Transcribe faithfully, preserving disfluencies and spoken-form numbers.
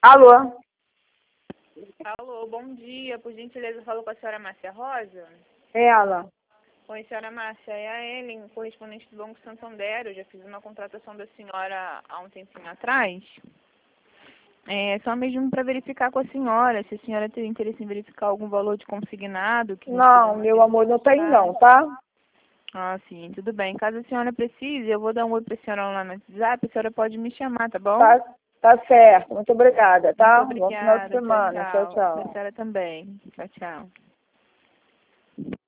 Alô? Alô, bom dia. Por gentileza, eu falo com a senhora Márcia Rosa? Ela. Oi, senhora Márcia, é a Ellen, correspondente do Banco Santander. Eu já fiz uma contratação da senhora há um tempinho atrás. É só mesmo para verificar com a senhora, se a senhora tem interesse em verificar algum valor de consignado. Que Não, meu amor, não tem não, tá? Ah, sim, tudo bem. Caso a senhora precise, eu vou dar um oi para a senhora lá no WhatsApp, a senhora pode me chamar, tá bom? Tá, tá certo. Muito obrigada, tá? Muito Bom final de obrigada. Tchau, semana. Tchau, tchau. tchau. Para a senhora também. Tchau, tchau.